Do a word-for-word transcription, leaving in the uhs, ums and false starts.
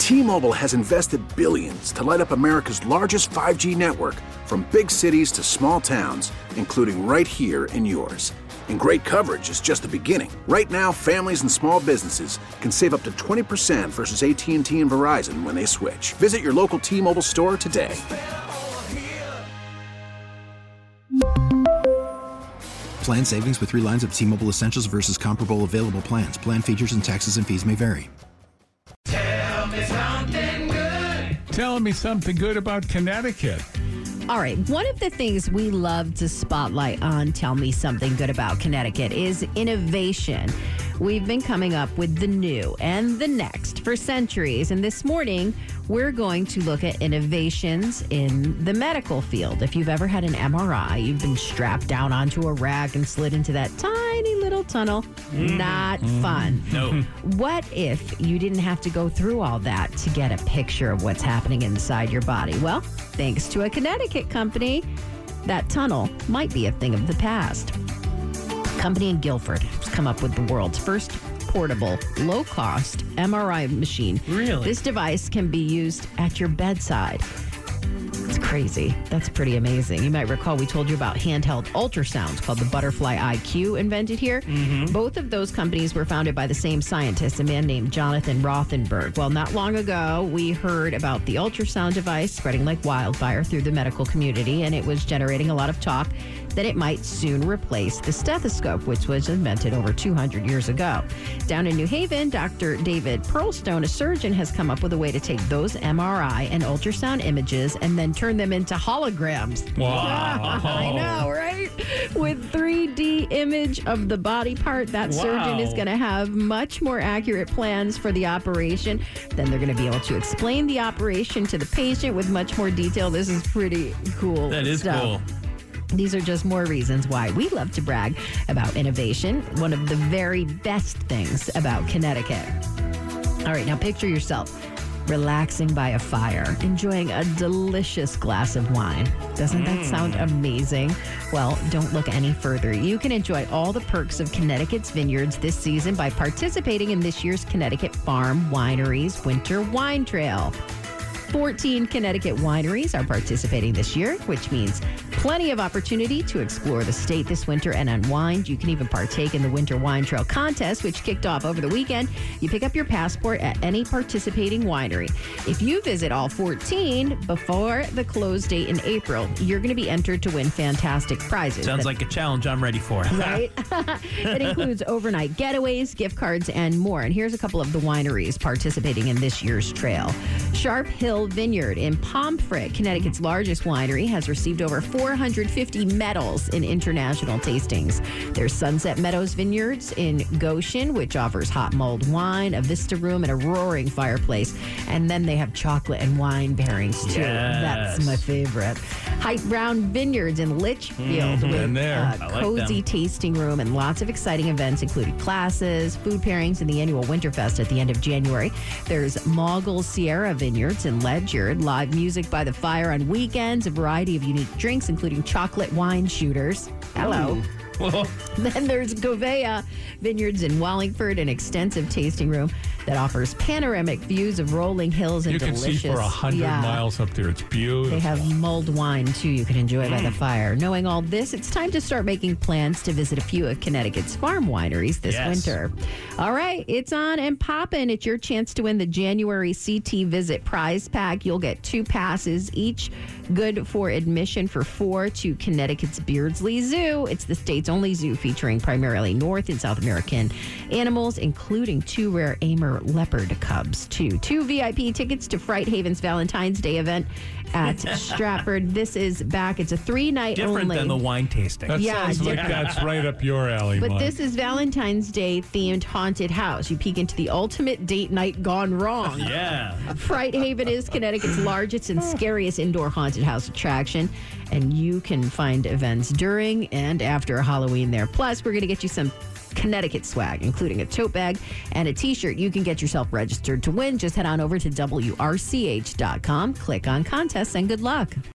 T-Mobile has invested billions to light up America's largest five G network, from big cities to small towns, including right here in yours. And great coverage is just the beginning. Right now, families and small businesses can save up to twenty percent versus A T and T and Verizon when they switch. Visit your local T-Mobile store today. Plan savings with three lines of T-Mobile Essentials versus comparable available plans. Plan features and taxes and fees may vary. Tell me something good. Tell me something good about Connecticut. All right, one of the things we love to spotlight on Tell Me Something Good About Connecticut is innovation. We've been coming up with the new and the next for centuries, and this morning we're going to look at innovations in the medical field. If you've ever had an M R I, you've been strapped down onto a rack and slid into that tiny little tunnel. Mm. Not mm. fun. No. What if you didn't have to go through all that to get a picture of what's happening inside your body? Well, thanks to a Connecticut company, that tunnel might be a thing of the past. A company in Guilford has come up with the world's first portable, low-cost M R I machine. Really? This device can be used at your bedside. It's crazy. That's pretty amazing. You might recall we told you about handheld ultrasounds called the Butterfly I Q, invented here. Mm-hmm. Both of those companies were founded by the same scientist, a man named Jonathan Rothenberg. Well, not long ago, we heard about the ultrasound device spreading like wildfire through the medical community, and it was generating a lot of talk that it might soon replace the stethoscope, which was invented over two hundred years ago. Down in New Haven, Doctor David Pearlstone, a surgeon, has come up with a way to take those M R I and ultrasound images and then turn them into holograms. Wow. I know, right? With three D image of the body part, that wow. surgeon is going to have much more accurate plans for the operation. Then they're going to be able to explain the operation to the patient with much more detail. This is pretty cool That is stuff. cool. These are just more reasons why we love to brag about innovation, one of the very best things about Connecticut. All right, now picture yourself relaxing by a fire, enjoying a delicious glass of wine. Doesn't that sound amazing? Well, don't look any further. You can enjoy all the perks of Connecticut's vineyards this season by participating in this year's Connecticut Farm Wineries Winter Wine Trail. fourteen Connecticut wineries are participating this year, which means plenty of opportunity to explore the state this winter and unwind. You can even partake in the Winter Wine Trail contest, which kicked off over the weekend. You pick up your passport at any participating winery. If you visit all fourteen before the close date in April, you're going to be entered to win fantastic prizes. Sounds that, like a challenge I'm ready for. Right? It includes overnight getaways, gift cards, and more. And here's a couple of the wineries participating in this year's trail. Sharp Hill Vineyard in Pomfret, Connecticut's largest winery, has received over four hundred fifty medals in international tastings. There's Sunset Meadows Vineyards in Goshen, which offers hot mulled wine, a vista room, and a roaring fireplace. And then they have chocolate and wine pairings, too. Yes. That's my favorite. Height Brown Vineyards in Litchfield Mm-hmm. with Been there. a I like cozy them. tasting room and lots of exciting events, including classes, food pairings, and the annual Winterfest at the end of January. There's Mogul Sierra Vineyards in Ledyard, live music by the fire on weekends, a variety of unique drinks, including chocolate wine shooters. Hello. Then there's Govea Vineyards in Wallingford, an extensive tasting room that offers panoramic views of rolling hills and You can delicious. see for a hundred Yeah. miles up there. It's beautiful. They have mulled wine, too, you can enjoy by the fire. Knowing all this, it's time to start making plans to visit a few of Connecticut's farm wineries this Yes. winter. All right, it's on and poppin'. It's your chance to win the January C T Visit prize pack. You'll get two passes, each good for admission for four to Connecticut's Beardsley Zoo. It's the state's only zoo featuring primarily North and South American animals, including two rare Amur leopard cubs, too. Two V I P tickets to Fright Haven's Valentine's Day event at Stratford. This is back. It's a three-night Different only. than the wine tasting. That Yeah, sounds like different. that's right up your alley, But Mike. this is Valentine's Day themed haunted house. You peek into the ultimate date night gone wrong. Yeah. Fright Haven is Connecticut's largest and scariest indoor haunted house attraction, and you can find events during and after Halloween there. Plus, we're going to get you some Connecticut swag, including a tote bag and a t-shirt. You can get yourself registered to win. Just head on over to W R C H dot com, click on contests, and good luck.